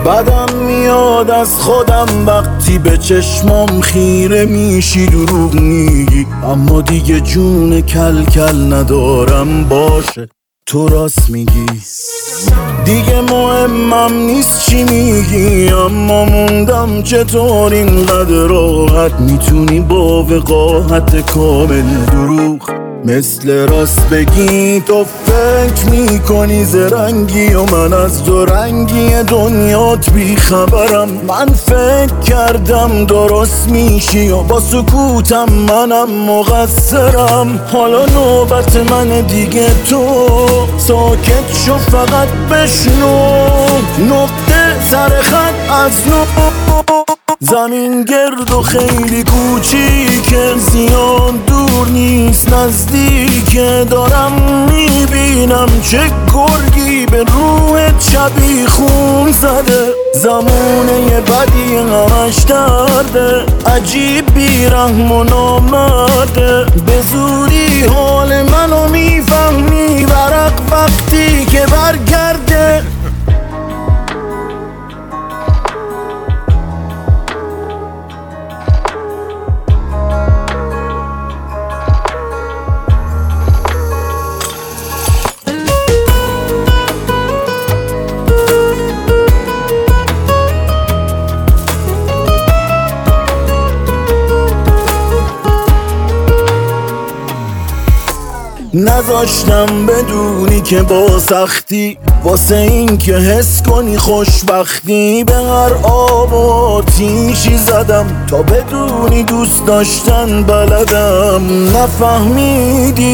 بدم میاد از خودم وقتی به چشمام خیره میشی دروغ میگی، اما دیگه جون کل کل ندارم باشه تو راست میگی. دیگه مهمم نیست چی میگی، اما موندم چطور اینقدر راحت میتونی با وقاحت کامل دروغ مثل راست بگی. تو فکر میکنی زرنگی و من از دو رنگی دنیات بیخبرم. من فکر کردم درست میشی و با سکوتم منم مقصرم. حالا نوبت من دیگه، تو ساکت شو فقط بشنو. نقطه سر خط از نو، زمین گرد و خیلی کوچیکه، زیاد دور نیست نزدیکه. دارم میبینم چه گرگی به روحت شبیه خون زده. زمونه بدی همش درده، عجیب بیرحم و نامرده. به زودی حال منو میفهمی، ورق وقتی که برگرده. نذاشتم بدونی که با سختی، واسه این که حس کنی خوشبختی. به هر آب و آتیشی زدم تا بدونی دوست داشتن بلدم. نفهمیدی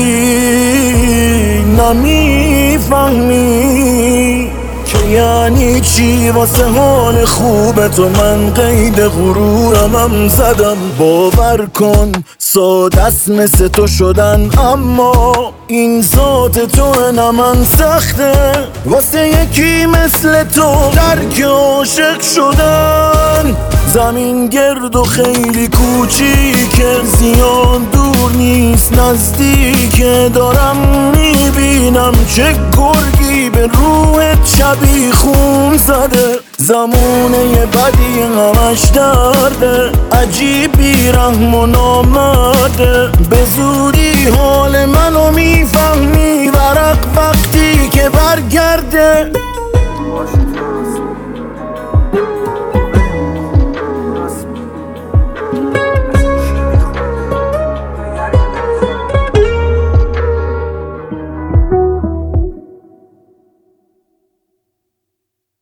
نمیفهمی که یعنی چی واسه حال خوب تو من قید غرورمم زدم. باور کن ساده است مثل تو شدن، اما این ذات تو نه من سخته. واسه یکی مثل تو درک عاشق شدن. زمین گرد و خیلی کوچیکه، زیاد دور نیست نزدیکه. دارم میبینم چه گرگی به روحت شبیه خون زده. زمونه بدی همش درده، عجیب بیرحم و نامرده. به زودی حال منو میفهمی، ورق وقتی که برگرده.